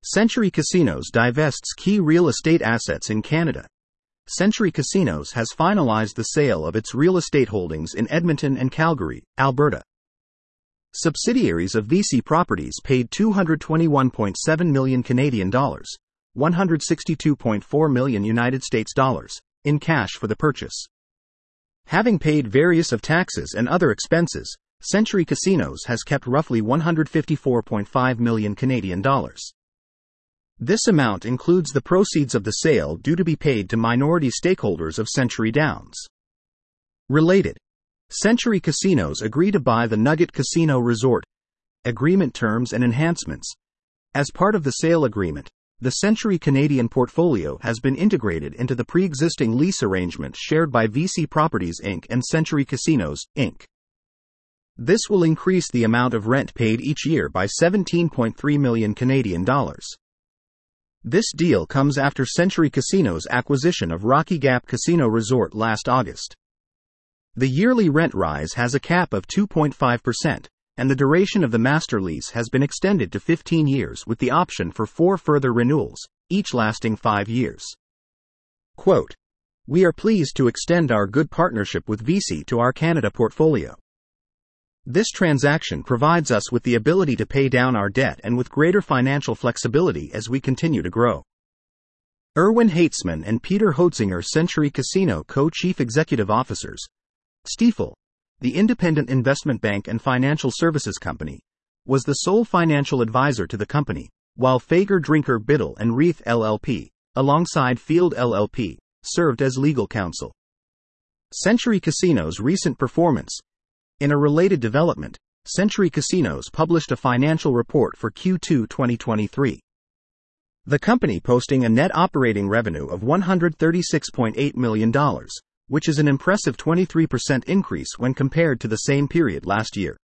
Century Casinos divests key real estate assets in Canada. Century Casinos has finalized the sale of its real estate holdings in Edmonton and Calgary, Alberta. Subsidiaries of VC Properties paid $221.7 million Canadian dollars, $162.4 million United States dollars, in cash for the purchase. Having paid various of taxes and other expenses, Century Casinos has kept roughly $154.5 million Canadian dollars. This amount includes the proceeds of the sale due to be paid to minority stakeholders of Century Downs. Related, Century Casinos agreed to buy the Nugget Casino Resort. Agreement terms and enhancements. As part of the sale agreement, the Century Canadian portfolio has been integrated into the pre-existing lease arrangement shared by VC Properties Inc. and Century Casinos, Inc. This will increase the amount of rent paid each year by $17.3 million Canadian dollars. This deal comes after Century Casinos' acquisition of Rocky Gap Casino Resort last August. The yearly rent rise has a cap of 2.5%, and the duration of the master lease has been extended to 15 years with the option for 4 further renewals, each lasting 5 years. Quote, "We are pleased to extend our good partnership with VC to our Canada portfolio. This transaction provides us with the ability to pay down our debt and with greater financial flexibility as we continue to grow." Erwin Heitzman and Peter Hoetzinger, Century Casino Co-Chief Executive Officers. Stifel, the independent investment bank and financial services company, was the sole financial advisor to the company, while Fager Drinker Biddle and Reith LLP, alongside Field LLP, served as legal counsel. Century Casinos' recent performance. In a related development, Century Casinos published a financial report for Q2 2023. The company posting a net operating revenue of $136.8 million, which is an impressive 23% increase when compared to the same period last year.